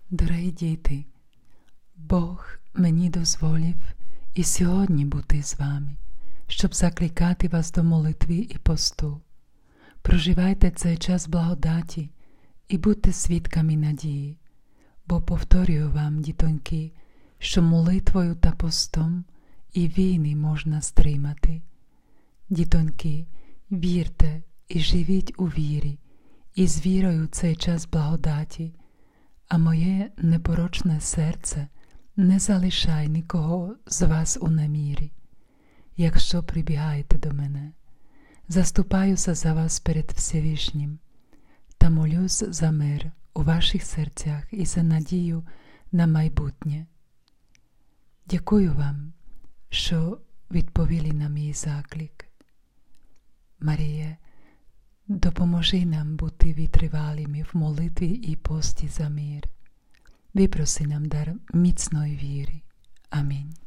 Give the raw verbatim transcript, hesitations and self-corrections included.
Дорогі діти, Бог мені дозволив і сьогодні бути з вами, щоб закликати вас до молитви і посту. Проживайте цей час благодаті і будьте свідками надії, бо повторюю вам, дітоньки, що молитвою та постом і війни можна стримати. Дітоньки, вірте і живіть у вірі, і з вірою цей час благодаті, а моє непорочне серце не залишай нікого з вас у намірі. Якщо прибігаєте до мене, заступаюся за вас перед Всевишнім та молюсь за мир у ваших серцях і за надію на майбутнє. Дякую вам, що відповіли на мій заклик. Маріє, допоможи нам бути витривалими в молитві і пості за мир. Випроси нам дар міцної віри. Амінь.